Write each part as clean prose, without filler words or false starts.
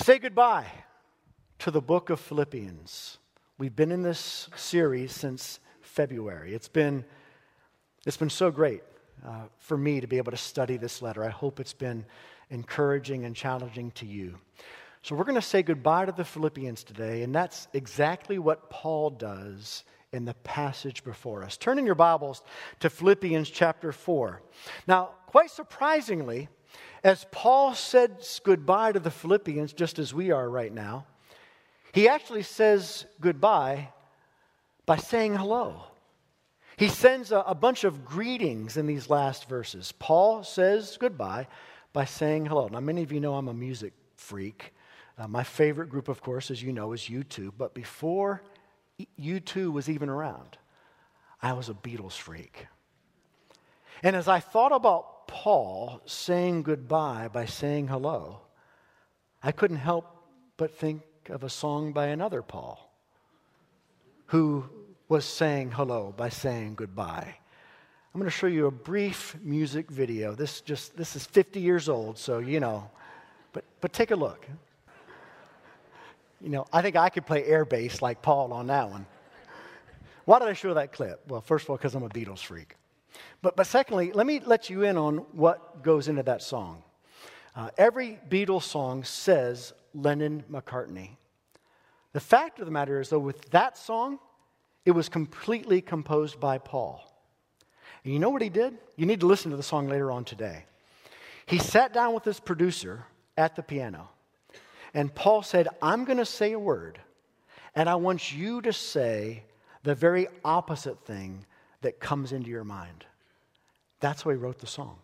Say goodbye to the book of Philippians. We've been in this series since February. It's been so great for me to be able to study this letter. I hope it's been encouraging and challenging to you. So we're going to say goodbye to the Philippians today, and that's exactly what Paul does in the passage before us. Turn in your Bibles to Philippians chapter 4. Now, quite surprisingly, as Paul says goodbye to the Philippians, just as we are right now, he actually says goodbye by saying hello. He sends a bunch of greetings in these last verses. Paul says goodbye by saying hello. Now, many of you know I'm a music freak. My favorite group, of course, as you know, is U2. But before U2 was even around, I was a Beatles freak. And as I thought about Paul saying goodbye by saying hello, I couldn't help but think of a song by another Paul who was saying hello by saying goodbye. I'm going to show you a brief music video. This is 50 years old, so you know, but take a look. You know, I think I could play air bass like Paul on that one. Why did I show that clip? Well, first of all, because I'm a Beatles freak. But secondly, let me let you in on what goes into that song. Every Beatles song says Lennon-McCartney. The fact of the matter is, though, with that song, it was completely composed by Paul. And you know what he did? You need to listen to the song later on today. He sat down with his producer at the piano, and Paul said, I'm going to say a word, and I want you to say the very opposite thing that comes into your mind. That's why he wrote the song.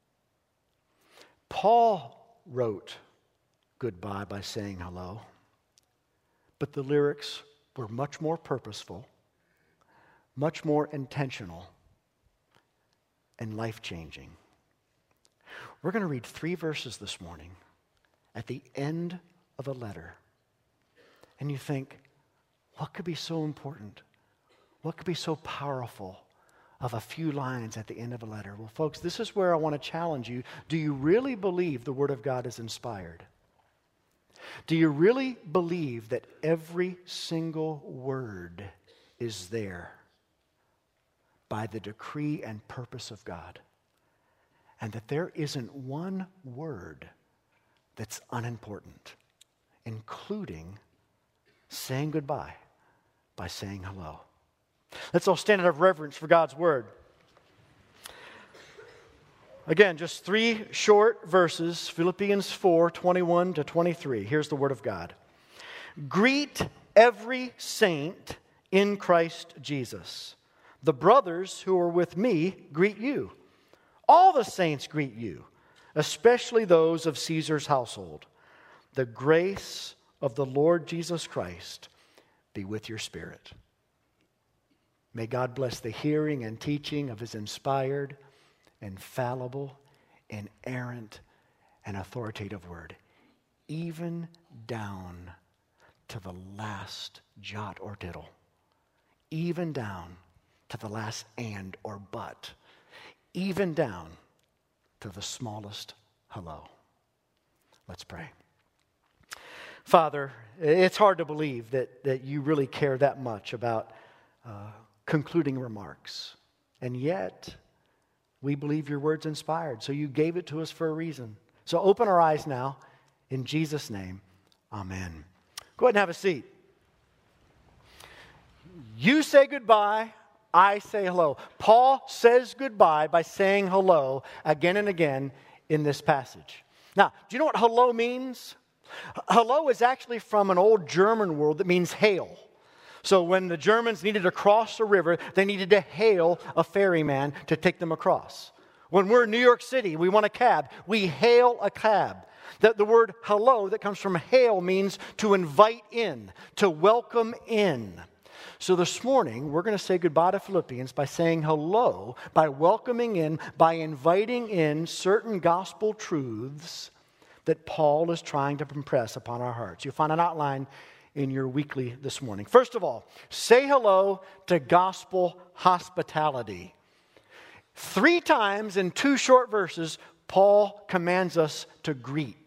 Paul wrote goodbye by saying hello, but the lyrics were much more purposeful, much more intentional, and life-changing. We're going to read 3 verses this morning at the end of a letter. And you think, what could be so important? What could be so powerful of a few lines at the end of a letter? Well, folks, this is where I want to challenge you. Do you really believe the Word of God is inspired? Do you really believe that every single word is there by the decree and purpose of God? And that there isn't one word that's unimportant, including saying goodbye by saying hello. Let's all stand out of reverence for God's word. Again, just 3 short verses, Philippians 4:21 to 23. Here's the word of God. Greet every saint in Christ Jesus. The brothers who are with me greet you. All the saints greet you, especially those of Caesar's household. The grace of the Lord Jesus Christ be with your spirit. May God bless the hearing and teaching of His inspired, infallible, inerrant, and authoritative word, even down to the last jot or tittle, even down to the last and or but, even down to the smallest hello. Let's pray. Father, it's hard to believe that you really care that much about concluding remarks. And yet, we believe your word's inspired. So you gave it to us for a reason. So open our eyes now. In Jesus' name, amen. Go ahead and have a seat. You say goodbye. I say hello. Paul says goodbye by saying hello again and again in this passage. Now, do you know what hello means? Hello is actually from an old German word that means hail. So when the Germans needed to cross a river, they needed to hail a ferryman to take them across. When we're in New York City, we want a cab. We hail a cab. The word hello that comes from hail means to invite in, to welcome in. So this morning, we're going to say goodbye to Philippians by saying hello, by welcoming in, by inviting in certain gospel truths that Paul is trying to impress upon our hearts. You'll find an outline in your weekly this morning. First of all, say hello to gospel hospitality. 3 times in 2 short verses, Paul commands us to greet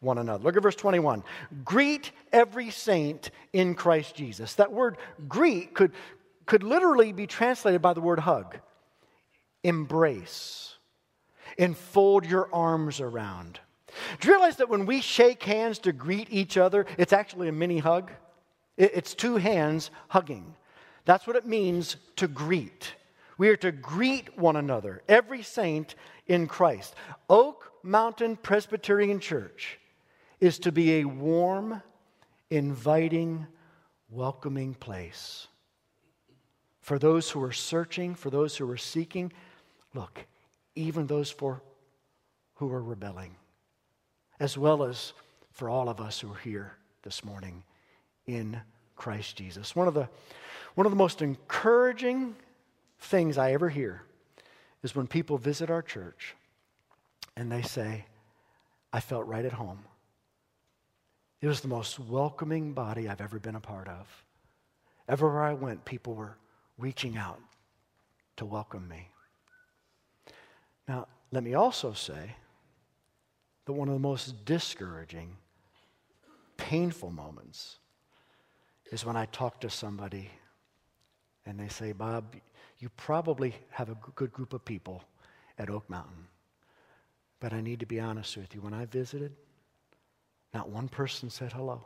one another. Look at verse 21. Greet every saint in Christ Jesus. That word greet could literally be translated by the word hug. Embrace. Enfold your arms around. Do you realize that when we shake hands to greet each other, it's actually a mini hug? It's two hands hugging. That's what it means to greet. We are to greet one another, every saint in Christ. Oak Mountain Presbyterian Church is to be a warm, inviting, welcoming place. For those who are searching, for those who are seeking, look, even those who are rebelling, as well as for all of us who are here this morning in Christ Jesus. One of the most encouraging things I ever hear is when people visit our church and they say, I felt right at home. It was the most welcoming body I've ever been a part of. Everywhere I went, people were reaching out to welcome me. Now, let me also say that one of the most discouraging, painful moments is when I talk to somebody and they say, Bob, you probably have a good group of people at Oak Mountain. But I need to be honest with you. When I visited, not one person said hello.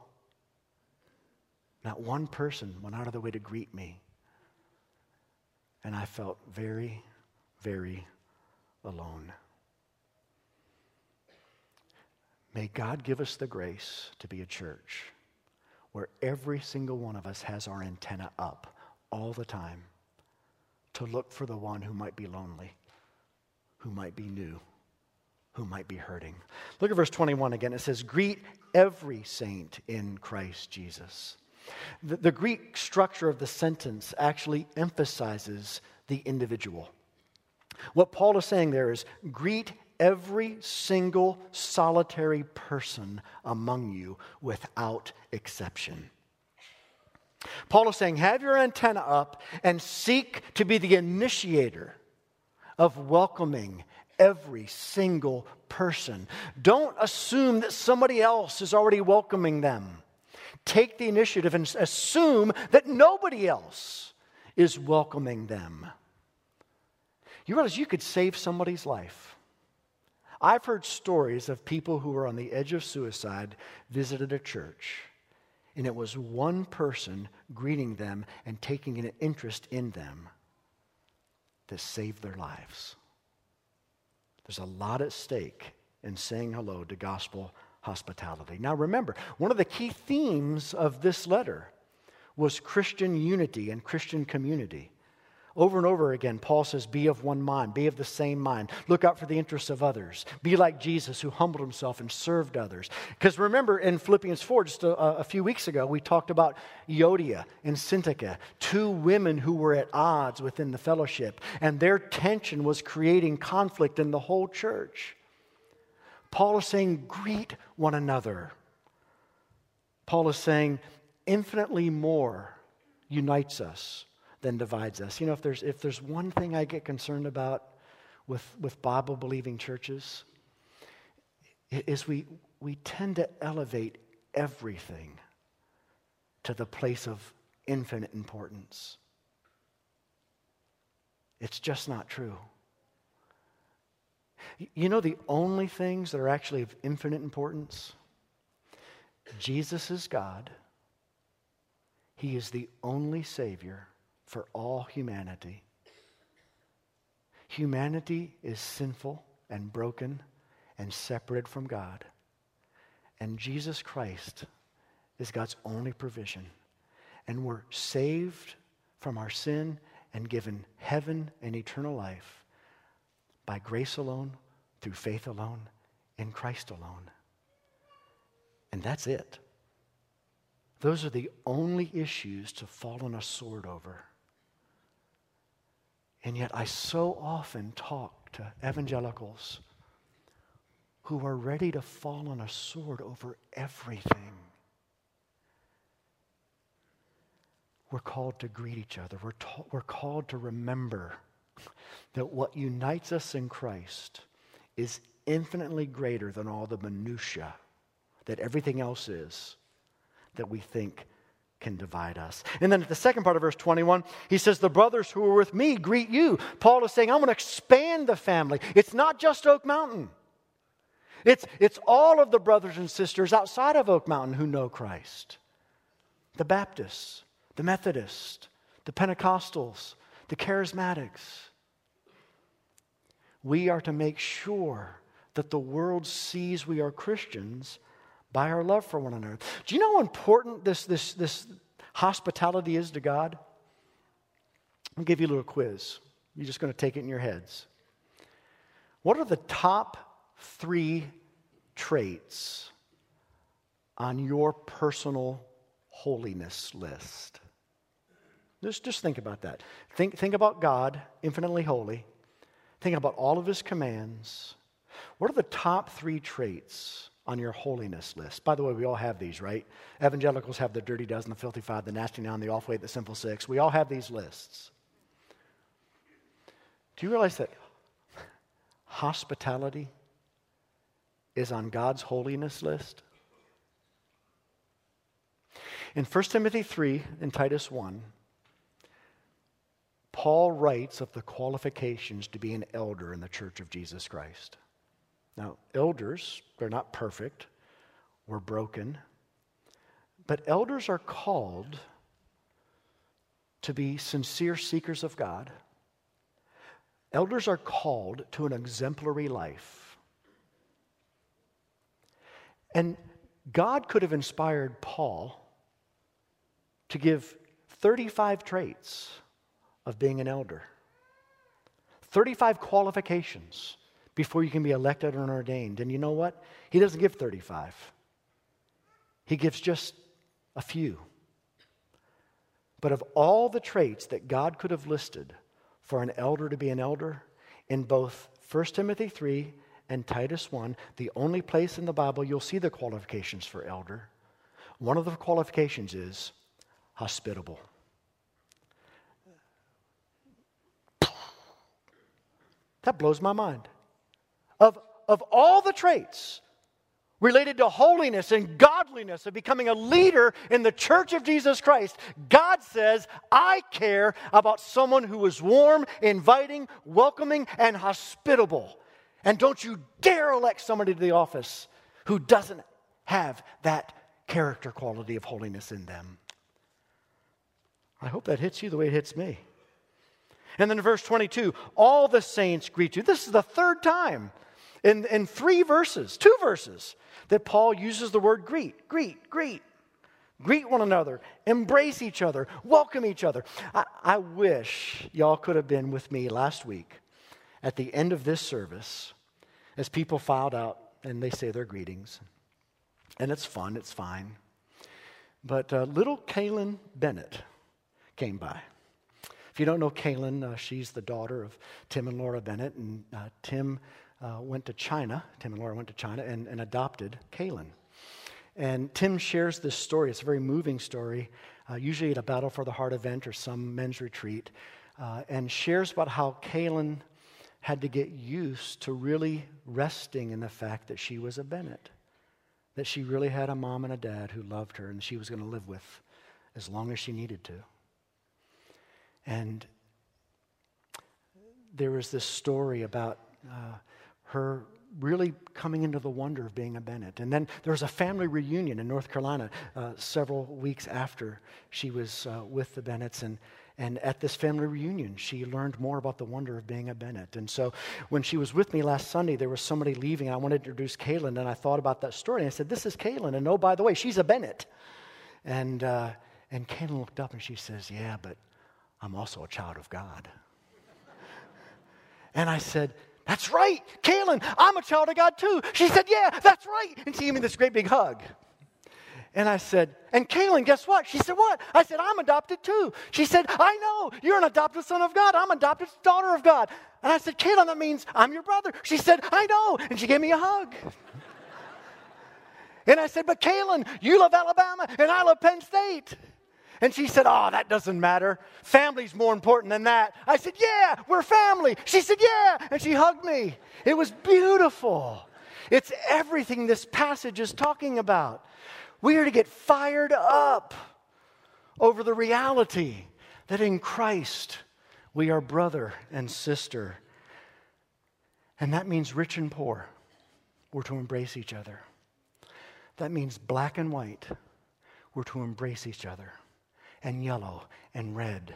Not one person went out of their way to greet me. And I felt very, very alone. May God give us the grace to be a church where every single one of us has our antenna up all the time to look for the one who might be lonely, who might be new, who might be hurting. Look at verse 21 again. It says, greet every saint in Christ Jesus. The Greek structure of the sentence actually emphasizes the individual. What Paul is saying there is, greet every single solitary person among you without exception. Paul is saying, have your antenna up and seek to be the initiator of welcoming every single person. Don't assume that somebody else is already welcoming them. Take the initiative and assume that nobody else is welcoming them. You realize you could save somebody's life. I've heard stories of people who were on the edge of suicide visited a church, and it was one person greeting them and taking an interest in them that saved their lives. There's a lot at stake in saying hello to gospel hospitality. Now remember, one of the key themes of this letter was Christian unity and Christian community. Over and over again, Paul says, be of one mind, be of the same mind. Look out for the interests of others. Be like Jesus, who humbled himself and served others. Because remember, in Philippians 4, just a few weeks ago, we talked about Euodia and Syntyche, two women who were at odds within the fellowship, and their tension was creating conflict in the whole church. Paul is saying, greet one another. Paul is saying, infinitely more unites us than divides us. You know, if there's one thing I get concerned about with Bible-believing churches, is we tend to elevate everything to the place of infinite importance. It's just not true. You know the only things that are actually of infinite importance? Jesus is God. He is the only Savior for all humanity. Humanity is sinful and broken and separated from God. And Jesus Christ is God's only provision. And we're saved from our sin and given heaven and eternal life by grace alone, through faith alone, in Christ alone. And that's it. Those are the only issues to fall on a sword over. And yet I so often talk to evangelicals who are ready to fall on a sword over everything. We're called to greet each other. We're called to remember that what unites us in Christ is infinitely greater than all the minutiae that everything else is that we think can divide us. And then at the second part of verse 21, he says, the brothers who are with me greet you. Paul is saying, I'm going to expand the family. It's not just Oak Mountain. It's all of the brothers and sisters outside of Oak Mountain who know Christ. The Baptists, the Methodists, the Pentecostals, the Charismatics. We are to make sure that the world sees we are Christians by our love for one another. Do you know how important this hospitality is to God? I'll give you a little quiz. You're just going to take it in your heads. What are the top 3 traits on your personal holiness list? Just think about that. Think about God, infinitely holy. Think about all of His commands. What are the top 3 traits on your holiness list? By the way, we all have these, right? Evangelicals have the dirty dozen, the filthy 5, the nasty 9, the awful 8, the sinful 6. We all have these lists. Do you realize that hospitality is on God's holiness list? In 1 Timothy 3 and Titus 1, Paul writes of the qualifications to be an elder in the Church of Jesus Christ. Now, elders, they're not perfect. We're broken. But elders are called to be sincere seekers of God. Elders are called to an exemplary life. And God could have inspired Paul to give 35 traits of being an elder. 35 qualifications before you can be elected or ordained. And you know what? He doesn't give 35. He gives just a few. But of all the traits that God could have listed for an elder to be an elder, in both 1 Timothy 3 and Titus 1, the only place in the Bible you'll see the qualifications for elder, one of the qualifications is hospitable. That blows my mind. Of all the traits related to holiness and godliness of becoming a leader in the Church of Jesus Christ, God says, I care about someone who is warm, inviting, welcoming, and hospitable. And don't you dare elect somebody to the office who doesn't have that character quality of holiness in them. I hope that hits you the way it hits me. And then in verse 22, all the saints greet you. This is the third time in 2 verses, that Paul uses the word greet. Greet one another, embrace each other, welcome each other. I wish y'all could have been with me last week at the end of this service as people filed out and they say their greetings. And it's fun, it's fine. But little Kaylin Bennett came by. If you don't know Kaylin, she's the daughter of Tim and Laura Bennett, and Tim and Laura went to China and adopted Kaylin. And Tim shares this story. It's a very moving story, usually at a Battle for the Heart event or some men's retreat, and shares about how Kaylin had to get used to really resting in the fact that she was a Bennett, that she really had a mom and a dad who loved her and she was going to live with as long as she needed to. And there was this story about her really coming into the wonder of being a Bennett. And then there was a family reunion in North Carolina several weeks after she was with the Bennetts. And at this family reunion, she learned more about the wonder of being a Bennett. And so when she was with me last Sunday, there was somebody leaving. And I wanted to introduce Kaylin, and I thought about that story. And I said, this is Kaylin. And oh, by the way, she's a Bennett. And Kaylin looked up and she says, yeah, but I'm also a child of God. And I said, that's right, Kaylin, I'm a child of God too. She said, yeah, that's right. And she gave me this great big hug. And I said, and Kaylin, guess what? She said, what? I said, I'm adopted too. She said, I know, you're an adopted son of God. I'm an adopted daughter of God. And I said, Kaylin, that means I'm your brother. She said, I know. And she gave me a hug. And I said, but Kaylin, you love Alabama and I love Penn State. And she said, oh, that doesn't matter. Family's more important than that. I said, yeah, we're family. She said, yeah. And she hugged me. It was beautiful. It's everything this passage is talking about. We are to get fired up over the reality that in Christ we are brother and sister. And that means rich and poor. We're to embrace each other. That means black and white. We're to embrace each other. And yellow and red.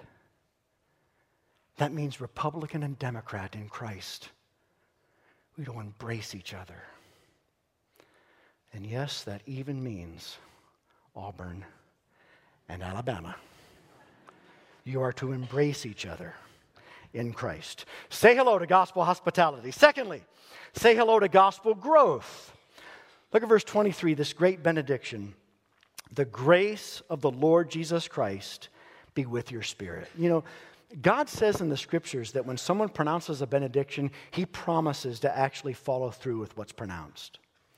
That means Republican and Democrat in Christ. We don't embrace each other. And yes, that even means Auburn and Alabama. You are to embrace each other in Christ. Say hello to gospel hospitality. Secondly, say hello to gospel growth. Look at verse 23, this great benediction. The grace of the Lord Jesus Christ be with your spirit. You know, God says in the scriptures that when someone pronounces a benediction, he promises to actually follow through with what's pronounced.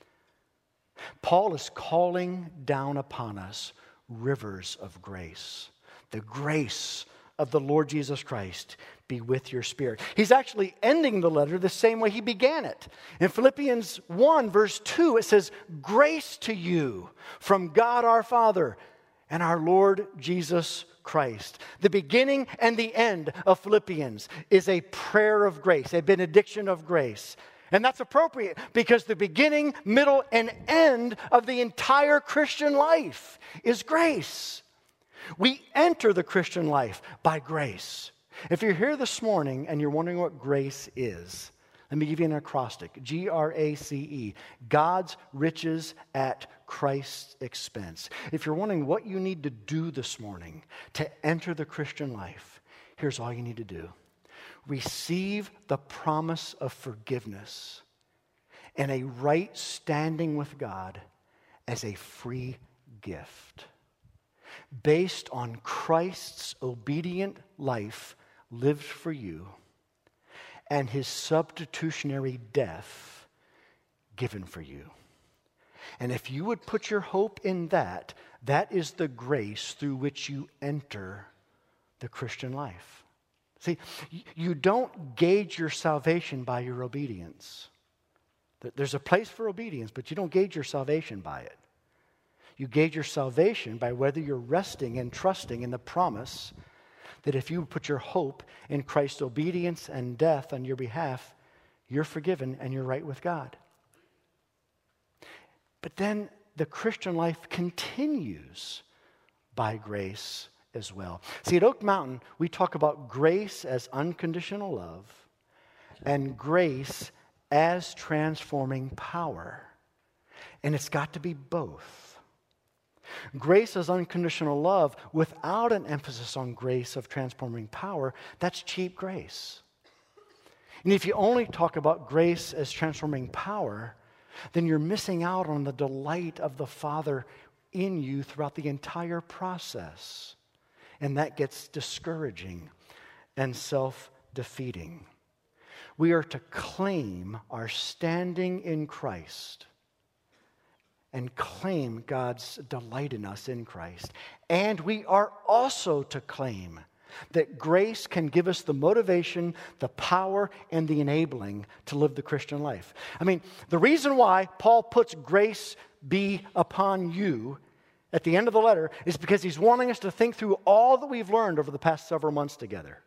Paul is calling down upon us rivers of grace. The grace of the Lord Jesus Christ be with your spirit. He's actually ending the letter the same way he began it. In Philippians 1, verse 2, it says, grace to you from God our Father and our Lord Jesus Christ. The beginning and the end of Philippians is a prayer of grace, a benediction of grace. And that's appropriate because the beginning, middle, and end of the entire Christian life is grace. We enter the Christian life by grace. If you're here this morning and you're wondering what grace is, let me give you an acrostic. G-R-A-C-E. God's riches at Christ's expense. If you're wondering what you need to do this morning to enter the Christian life, here's all you need to do. Receive the promise of forgiveness and a right standing with God as a free gift, based on Christ's obedient life lived for you and his substitutionary death given for you. And if you would put your hope in that, that is the grace through which you enter the Christian life. See, you don't gauge your salvation by your obedience. There's a place for obedience, but you don't gauge your salvation by it. You gauge your salvation by whether you're resting and trusting in the promise that if you put your hope in Christ's obedience and death on your behalf, you're forgiven and you're right with God. But then the Christian life continues by grace as well. See, at Oak Mountain, we talk about grace as unconditional love and grace as transforming power. And it's got to be both. Grace as unconditional love without an emphasis on grace of transforming power, that's cheap grace. And if you only talk about grace as transforming power, then you're missing out on the delight of the Father in you throughout the entire process. And that gets discouraging and self-defeating. We are to claim our standing in Christ and claim God's delight in us in Christ. And we are also to claim that grace can give us the motivation, the power, and the enabling to live the Christian life. I mean, the reason why Paul puts grace be upon you at the end of the letter is because he's wanting us to think through all that we've learned over the past several months together.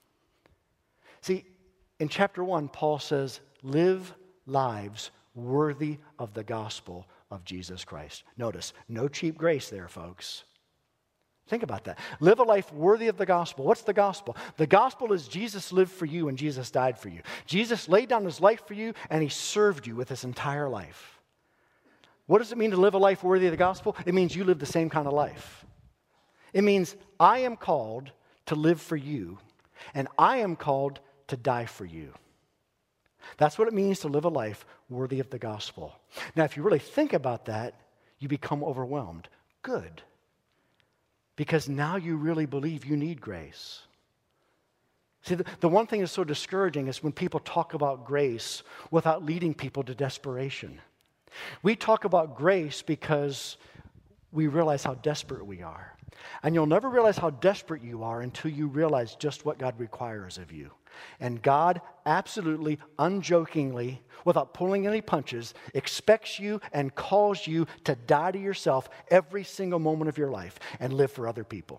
See, in chapter 1, Paul says, live lives worthy of the gospel of Jesus Christ. Notice, no cheap grace there, folks. Think about that. Live a life worthy of the gospel. What's the gospel? The gospel is Jesus lived for you and Jesus died for you. Jesus laid down his life for you and he served you with his entire life. What does it mean to live a life worthy of the gospel? It means you live the same kind of life. It means I am called to live for you, and I am called to die for you. That's what it means to live a life worthy of the gospel. Now, if you really think about that, you become overwhelmed. Good. Because now you really believe you need grace. See, the one thing that's so discouraging is when people talk about grace without leading people to desperation. We talk about grace because we realize how desperate we are. And you'll never realize how desperate you are until you realize just what God requires of you. And God absolutely, unjokingly, without pulling any punches, expects you and calls you to die to yourself every single moment of your life and live for other people.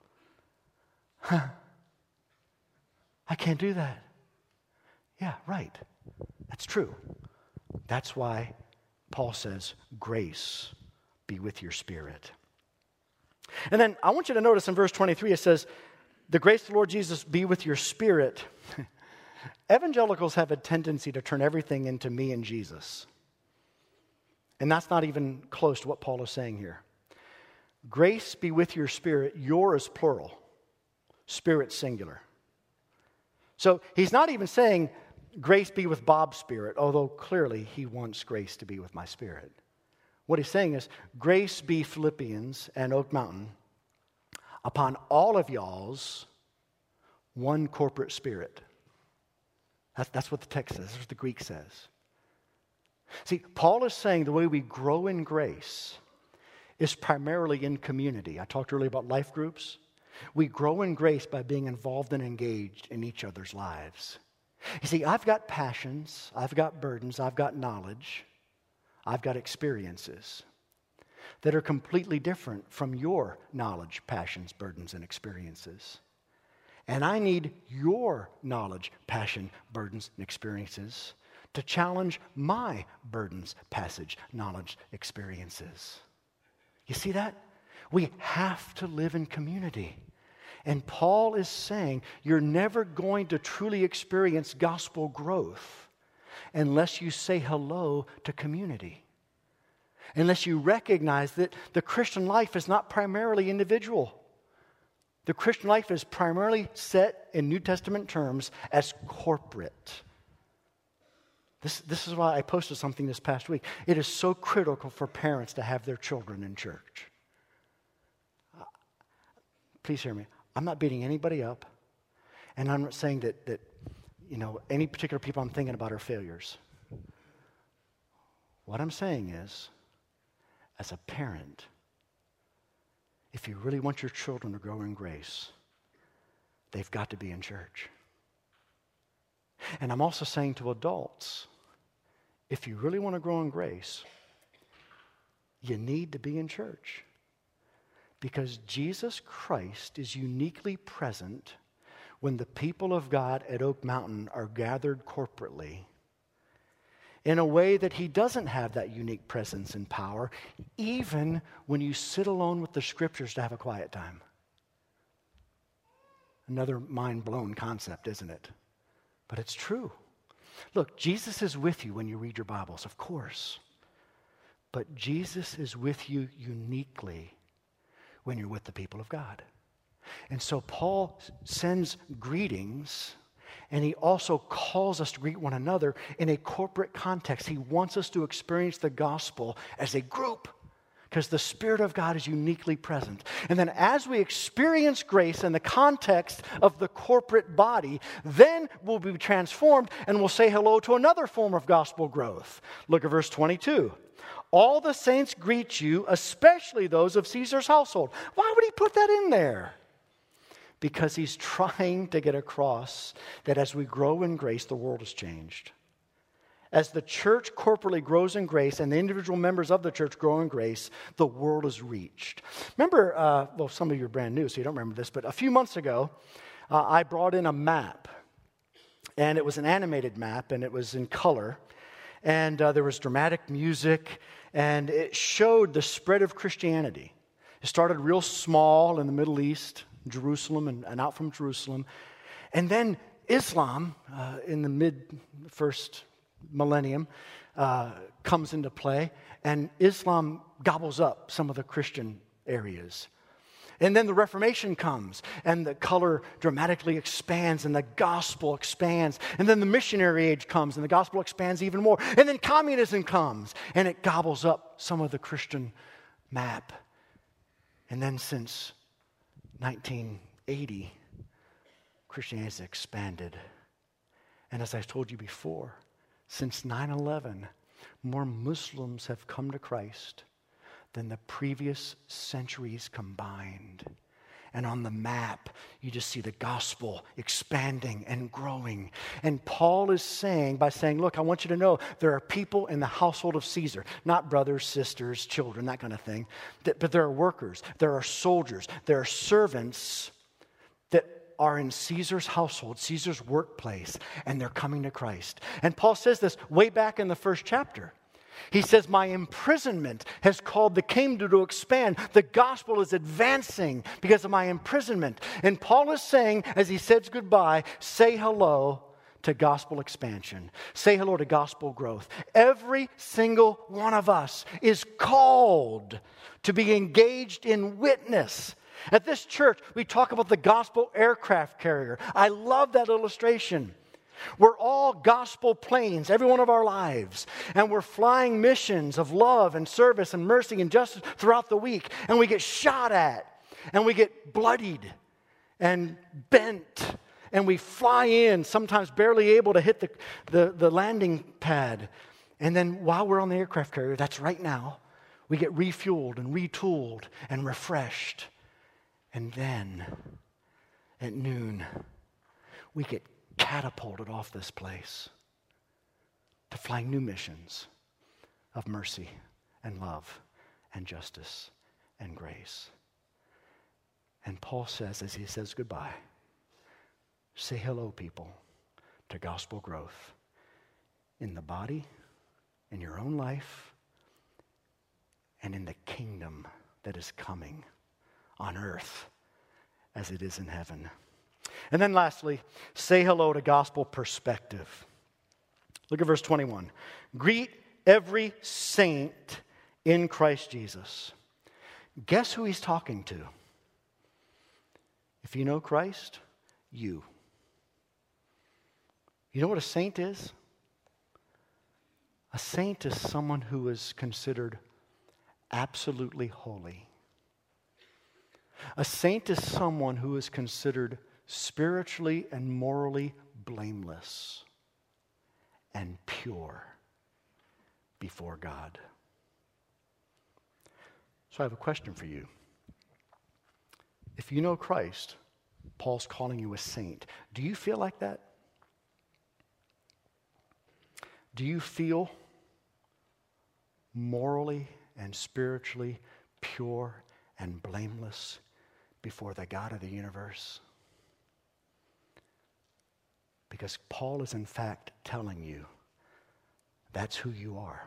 I can't do that. Yeah, right. That's true. That's why Paul says, grace be with your spirit. And then I want you to notice in verse 23, it says, the grace of the Lord Jesus be with your spirit. Evangelicals have a tendency to turn everything into me and Jesus. And that's not even close to what Paul is saying here. Grace be with your spirit. Your is plural. Spirit singular. So he's not even saying grace be with Bob's spirit, although clearly he wants grace to be with my spirit. What he's saying is, grace be Philippians and Oak Mountain upon all of y'all's one corporate spirit. That's what the text says. That's what the Greek says. See, Paul is saying the way we grow in grace is primarily in community. I talked earlier about life groups. We grow in grace by being involved and engaged in each other's lives. You see, I've got passions, I've got burdens, I've got knowledge, I've got experiences that are completely different from your knowledge, passions, burdens, and experiences. And I need your knowledge, passion, burdens, and experiences to challenge my burdens, passage, knowledge, experiences. You see that? We have to live in community. And Paul is saying you're never going to truly experience gospel growth unless you say hello to community. Unless you recognize that the Christian life is not primarily individual. The Christian life is primarily set in New Testament terms as corporate. This is why I posted something this past week. It is so critical for parents to have their children in church. Please hear me. I'm not beating anybody up, and I'm not saying that any particular people I'm thinking about are failures. What I'm saying is, as a parent, if you really want your children to grow in grace, they've got to be in church. And I'm also saying to adults, if you really want to grow in grace, you need to be in church. Because Jesus Christ is uniquely present when the people of God at Oak Mountain are gathered corporately in a way that he doesn't have that unique presence and power, even when you sit alone with the scriptures to have a quiet time. Another mind-blown concept, isn't it? But it's true. Look, Jesus is with you when you read your Bibles, of course. But Jesus is with you uniquely when you're with the people of God. And so Paul sends greetings, and he also calls us to greet one another in a corporate context. He wants us to experience the gospel as a group because the Spirit of God is uniquely present. And then as we experience grace in the context of the corporate body, then we'll be transformed and we'll say hello to another form of gospel growth. Look at verse 22. All the saints greet you, especially those of Caesar's household. Why would he put that in there? Because he's trying to get across that as we grow in grace, the world has changed. As the church corporately grows in grace and the individual members of the church grow in grace, the world is reached. Remember, some of you are brand new, so you don't remember this, but a few months ago, I brought in a map. And it was an animated map, and it was in color. And there was dramatic music, and it showed the spread of Christianity. It started real small in the Middle East, Jerusalem, and out from Jerusalem. And then Islam, in the mid-first millennium, comes into play, and Islam gobbles up some of the Christian areas. And then the Reformation comes, and the color dramatically expands, and the gospel expands. And then the missionary age comes, and the gospel expands even more. And then communism comes, and it gobbles up some of the Christian map. And then since 1980, Christianity has expanded. And as I told you before, since 9/11, more Muslims have come to Christ than the previous centuries combined. And on the map, you just see the gospel expanding and growing. And Paul is saying, by saying, look, I want you to know there are people in the household of Caesar, not brothers, sisters, children, that kind of thing, but there are workers, there are soldiers, there are servants that are in Caesar's household, Caesar's workplace, and they're coming to Christ. And Paul says this way back in the first chapter. He says, my imprisonment has called the kingdom to expand. The gospel is advancing because of my imprisonment. And Paul is saying, as he says goodbye, say hello to gospel expansion. Say hello to gospel growth. Every single one of us is called to be engaged in witness. At this church, we talk about the gospel aircraft carrier. I love that illustration. We're all gospel planes, every one of our lives. And we're flying missions of love and service and mercy and justice throughout the week. And we get shot at. And we get bloodied and bent. And we fly in, sometimes barely able to hit the landing pad. And then while we're on the aircraft carrier, that's right now, we get refueled and retooled and refreshed. And then at noon, we get catapulted off this place to flying new missions of mercy and love and justice and grace. And Paul says, as he says goodbye, say hello, people, to gospel growth in the body, in your own life, and in the kingdom that is coming on earth as it is in heaven. And then lastly, say hello to gospel perspective. Look at verse 21. Greet every saint in Christ Jesus. Guess who he's talking to? If you know Christ, you. You know what a saint is? A saint is someone who is considered absolutely holy. A saint is someone who is considered spiritually and morally blameless and pure before God. So I have a question for you. If you know Christ, Paul's calling you a saint. Do you feel like that? Do you feel morally and spiritually pure and blameless before the God of the universe? Because Paul is in fact telling you that's who you are.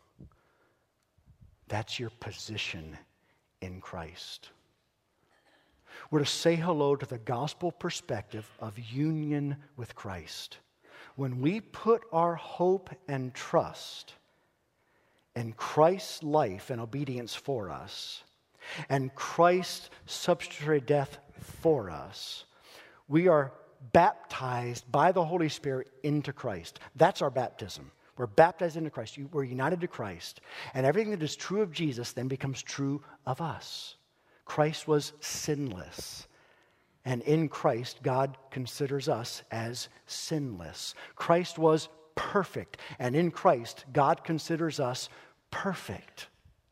That's your position in Christ. We're to say hello to the gospel perspective of union with Christ. When we put our hope and trust in Christ's life and obedience for us, and Christ's substitutionary death for us, we are baptized by the Holy Spirit into Christ. That's our baptism. We're baptized into Christ. We're united to Christ. And everything that is true of Jesus then becomes true of us. Christ was sinless. And in Christ, God considers us as sinless. Christ was perfect. And in Christ, God considers us perfect.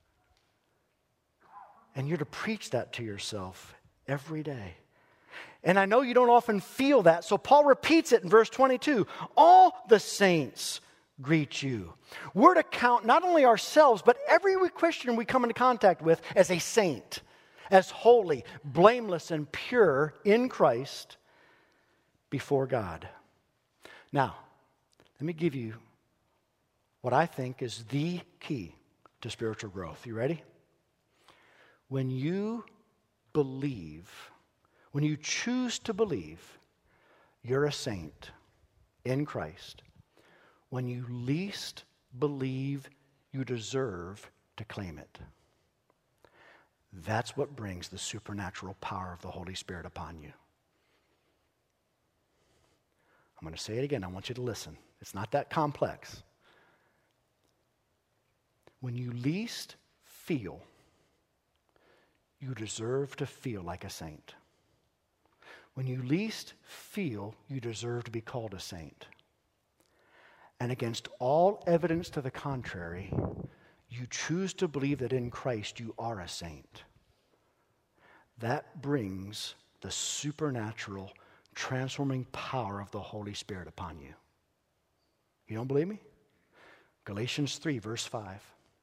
And you're to preach that to yourself every day. And I know you don't often feel that, so Paul repeats it in verse 22. All the saints greet you. We're to count not only ourselves, but every Christian we come into contact with as a saint, as holy, blameless, and pure in Christ before God. Now, let me give you what I think is the key to spiritual growth. You ready? When you believe, when you choose to believe you're a saint in Christ, when you least believe you deserve to claim it, that's what brings the supernatural power of the Holy Spirit upon you. I'm going to say it again. I want you to listen. It's not that complex. When you least feel you deserve to feel like a saint, when you least feel you deserve to be called a saint, and against all evidence to the contrary, you choose to believe that in Christ you are a saint, that brings the supernatural, transforming power of the Holy Spirit upon you. You don't believe me? Galatians 3, verse 5.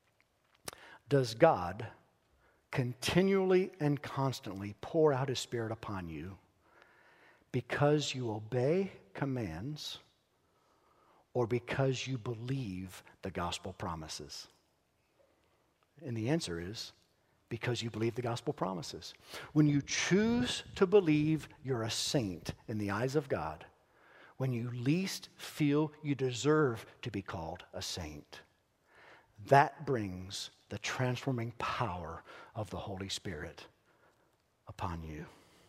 Does God continually and constantly pour out His Spirit upon you because you obey commands or because you believe the gospel promises? And the answer is because you believe the gospel promises. When you choose to believe you're a saint in the eyes of God, when you least feel you deserve to be called a saint, that brings the transforming power of the Holy Spirit upon you.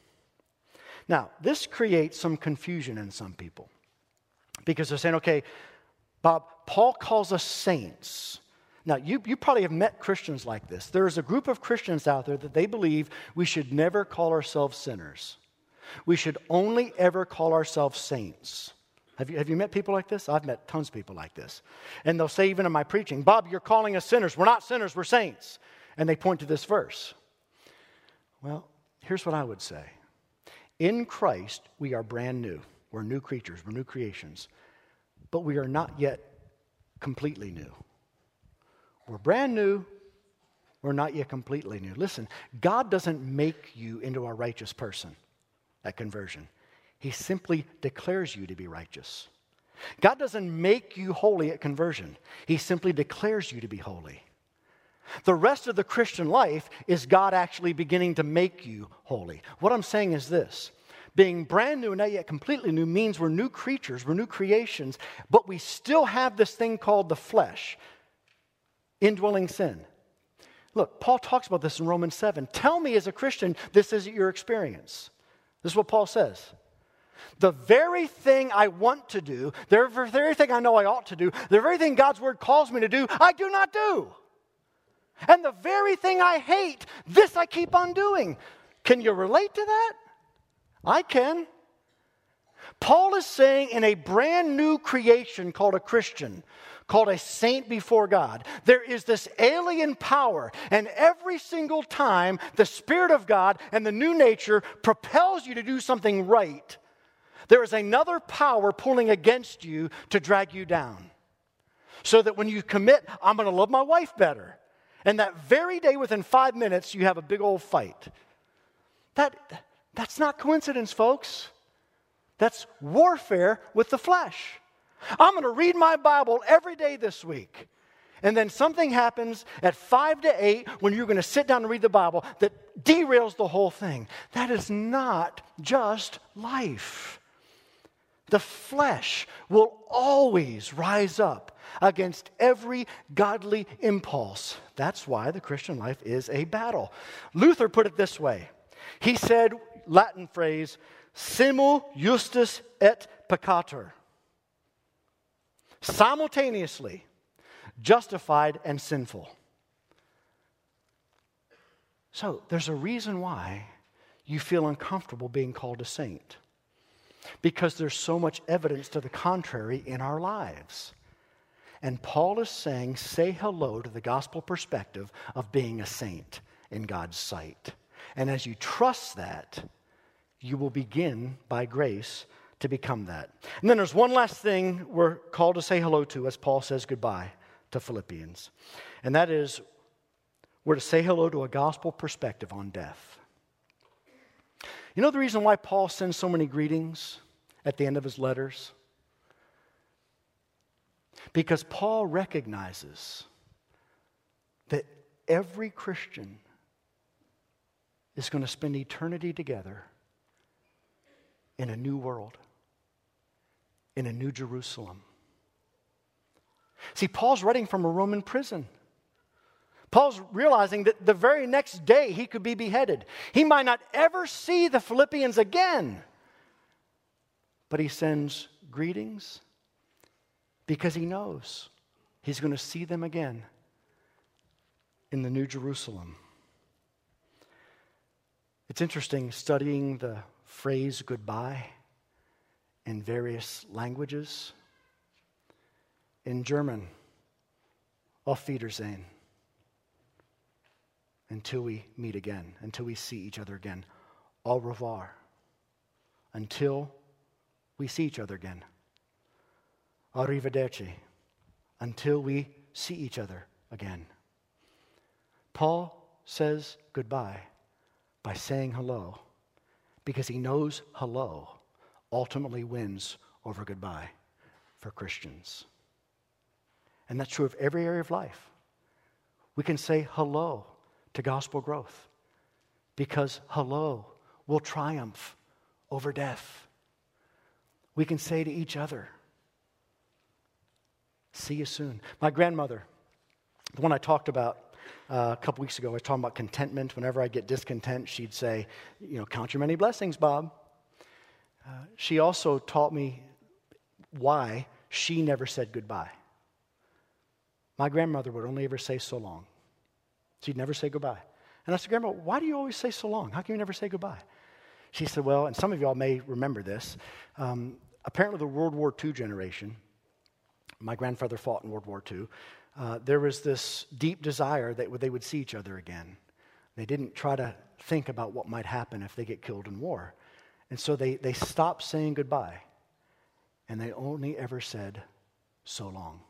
Now, this creates some confusion in some people because they're saying, okay, Bob, Paul calls us saints. Now, you probably have met Christians like this. There is a group of Christians out there that they believe we should never call ourselves sinners. We should only ever call ourselves saints. Have you met people like this? I've met tons of people like this. And they'll say even in my preaching, Bob, you're calling us sinners. We're not sinners, we're saints. And they point to this verse. Well, here's what I would say. In Christ, we are brand new. We're new creatures, we're new creations. But we are not yet completely new. We're brand new. We're not yet completely new. Listen, God doesn't make you into a righteous person at conversion. He simply declares you to be righteous. God doesn't make you holy at conversion. He simply declares you to be holy. The rest of the Christian life is God actually beginning to make you holy. What I'm saying is this. Being brand new and not yet completely new means we're new creatures, we're new creations, but we still have this thing called the flesh, indwelling sin. Look, Paul talks about this in Romans 7. Tell me as a Christian this isn't your experience. This is what Paul says. The very thing I want to do, the very thing I know I ought to do, the very thing God's word calls me to do, I do not do. And the very thing I hate, this I keep on doing. Can you relate to that? I can. Paul is saying in a brand new creation called a Christian, called a saint before God, there is this alien power, and every single time the Spirit of God and the new nature propels you to do something right, there is another power pulling against you to drag you down. So that when you commit, I'm going to love my wife better, and that very day within 5 minutes you have a big old fight. That's not coincidence, folks. That's warfare with the flesh. I'm going to read my Bible every day this week. And then something happens at 5 to 8 when you're going to sit down and read the Bible that derails the whole thing. That is not just life. The flesh will always rise up against every godly impulse. That's why the Christian life is a battle. Luther put it this way. He said, Latin phrase, simul justus et peccator. Simultaneously, justified and sinful. So, there's a reason why you feel uncomfortable being called a saint. Because there's so much evidence to the contrary in our lives. And Paul is saying, say hello to the gospel perspective of being a saint in God's sight. And as you trust that, you will begin, by grace, to become that. And then there's one last thing we're called to say hello to as Paul says goodbye to Philippians. And that is, we're to say hello to a gospel perspective on death. You know the reason why Paul sends so many greetings at the end of his letters? Because Paul recognizes that every Christian is going to spend eternity together in a new world, in a new Jerusalem. See, Paul's writing from a Roman prison. Paul's realizing that the very next day he could be beheaded. He might not ever see the Philippians again. But he sends greetings because he knows he's going to see them again in the New Jerusalem. It's interesting studying the phrase goodbye in various languages. In German, Auf Wiedersehen. until we meet again, until we see each other again. Au revoir. Until we see each other again. Arrivederci. Until we see each other again. Paul says goodbye by saying hello, because he knows hello ultimately wins over goodbye for Christians. And that's true of every area of life. We can say hello to gospel growth because hello will triumph over death. We can say to each other, see you soon. My grandmother, the one I talked about a couple weeks ago, I was talking about contentment. Whenever I get discontent, she'd say, count your many blessings, Bob. She also taught me why she never said goodbye. My grandmother would only ever say so long. She'd never say goodbye. And I said, Grandma, why do you always say so long? How can you never say goodbye? She said, well, and some of y'all may remember this, apparently the World War II generation, my grandfather fought in World War II, there was this deep desire that they would see each other again. They didn't try to think about what might happen if they get killed in war. And so they stopped saying goodbye, and they only ever said, so long.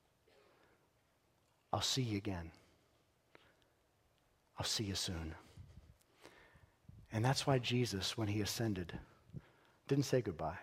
I'll see you again. I'll see you soon. And that's why Jesus, when he ascended, didn't say goodbye.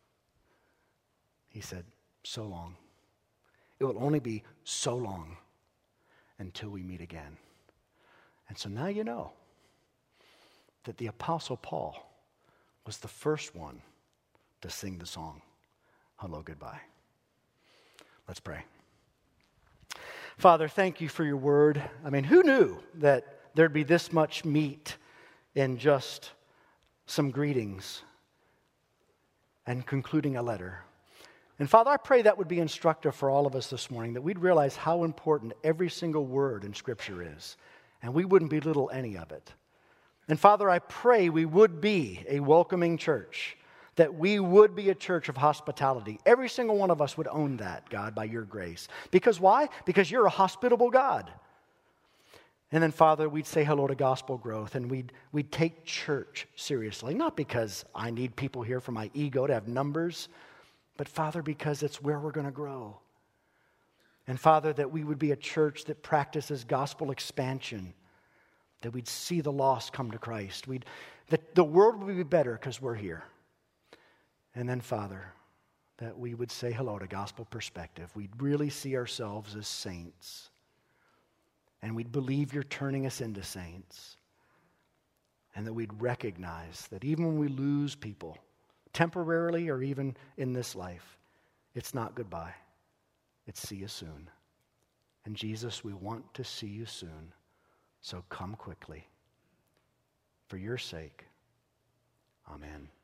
He said, so long. It will only be so long until we meet again. And so now you know that the Apostle Paul was the first one to sing the song, Hello, Goodbye. Let's pray. Father, thank you for your word. I mean, who knew that there'd be this much meat in just some greetings and concluding a letter? And Father, I pray that would be instructive for all of us this morning, that we'd realize how important every single word in Scripture is, and we wouldn't belittle any of it. And Father, I pray we would be a welcoming church, that we would be a church of hospitality. Every single one of us would own that, God, by your grace. Because why? Because you're a hospitable God. And then, Father, we'd say hello to gospel growth, and we'd take church seriously. Not because I need people here for my ego to have numbers, but, Father, because it's where we're going to grow. And, Father, that we would be a church that practices gospel expansion, that we'd see the lost come to Christ. That the world would be better because we're here. And then, Father, that we would say hello to gospel perspective. We'd really see ourselves as saints. And we'd believe you're turning us into saints. And that we'd recognize that even when we lose people, temporarily or even in this life, it's not goodbye. It's see you soon. And Jesus, we want to see you soon. So come quickly. For your sake. Amen.